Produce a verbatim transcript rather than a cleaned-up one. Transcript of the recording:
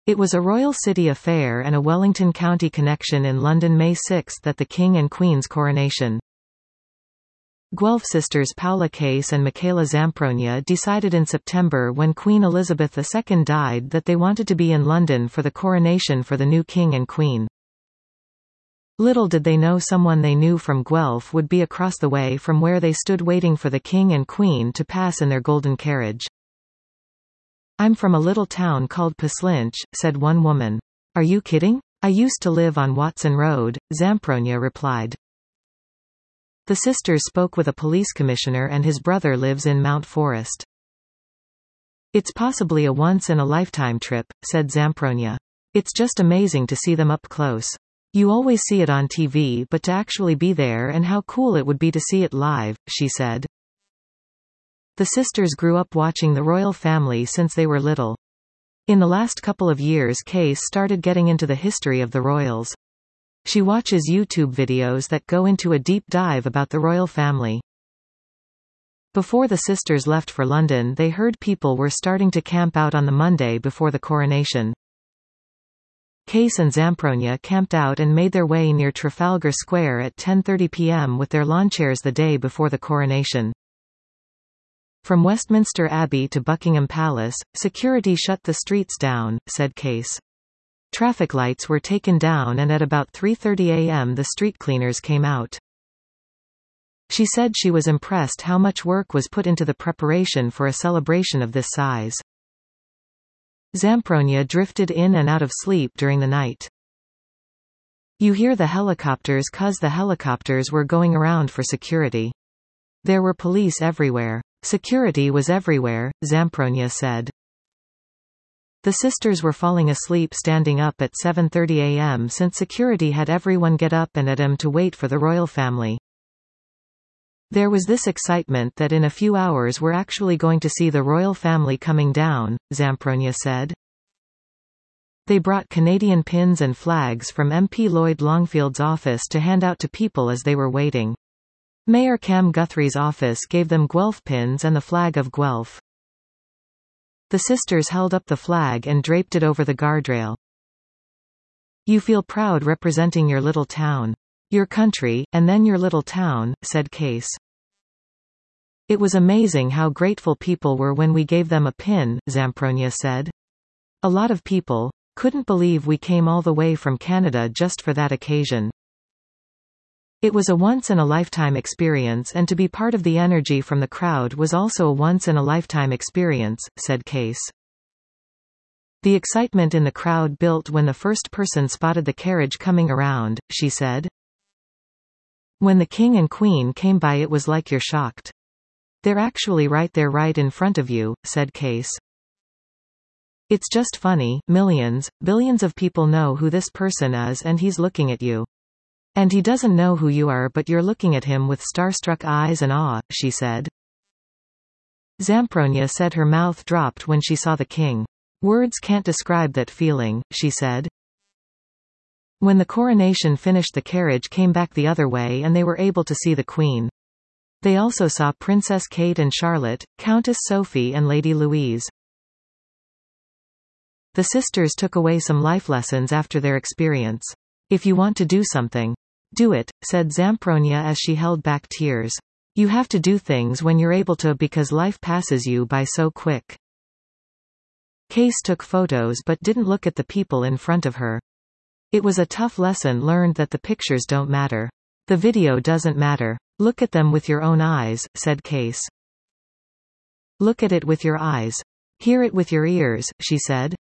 It was a royal city affair and a Wellington County connection in London May sixth at the King and Queen's coronation. Guelph sisters Paula Case and Michaela Zampronia decided in September when Queen Elizabeth the Second died that they wanted to be in London for the coronation for the new King and Queen. Little did they know someone they knew from Guelph would be across the way from where they stood waiting for the King and Queen to pass in their golden carriage. "I'm from a little town called Puslinch," said one woman. "Are you kidding? I used to live on Watson Road," Zampronia replied. The sisters spoke with a police commissioner and his brother lives in Mount Forest. "It's possibly a once-in-a-lifetime trip," said Zampronia. "It's just amazing to see them up close. You always see it on T V but to actually be there and how cool it would be to see it live," she said. The sisters grew up watching the royal family since they were little. In the last couple of years Case started getting into the history of the royals. She watches YouTube videos that go into a deep dive about the royal family. Before the sisters left for London, they heard people were starting to camp out on the Monday before the coronation. Case and Zampronia camped out and made their way near Trafalgar Square at ten thirty p m with their lawn chairs the day before the coronation. From Westminster Abbey to Buckingham Palace, security shut the streets down, said Case. Traffic lights were taken down and at about three thirty a m the street cleaners came out. She said she was impressed how much work was put into the preparation for a celebration of this size. Zampronia drifted in and out of sleep during the night. "You hear the helicopters 'cause the helicopters were going around for security. There were police everywhere. Security was everywhere," Zampronia said. The sisters were falling asleep standing up at seven thirty a m since security had everyone get up and at m to wait for the royal family. "There was this excitement that in a few hours we're actually going to see the royal family coming down," Zampronia said. They brought Canadian pins and flags from M P Lloyd Longfield's office to hand out to people as they were waiting. Mayor Cam Guthrie's office gave them Guelph pins and the flag of Guelph. The sisters held up the flag and draped it over the guardrail. "You feel proud representing your little town. Your country, and then your little town," said Case. "It was amazing how grateful people were when we gave them a pin," Zampronia said. "A lot of people couldn't believe we came all the way from Canada just for that occasion. It was a once-in-a-lifetime experience and to be part of the energy from the crowd was also a once-in-a-lifetime experience," said Case. "The excitement in the crowd built when the first person spotted the carriage coming around," she said. "When the King and Queen came by it was like you're shocked. They're actually right there right in front of you," said Case. "It's just funny, millions, billions of people know who this person is and he's looking at you. And he doesn't know who you are but you're looking at him with starstruck eyes and awe," she said. Zampronia said her mouth dropped when she saw the king. "Words can't describe that feeling," she said. When the coronation finished the carriage came back the other way and they were able to see the Queen. They also saw Princess Kate and Charlotte, Countess Sophie and Lady Louise. The sisters took away some life lessons after their experience. "If you want to do something, do it," said Zampronia as she held back tears. "You have to do things when you're able to because life passes you by so quick." Case took photos but didn't look at the people in front of her. It was a tough lesson learned that the pictures don't matter. The video doesn't matter. Look at them with your own eyes, said Case. Look at it with your eyes. Hear it with your ears, she said.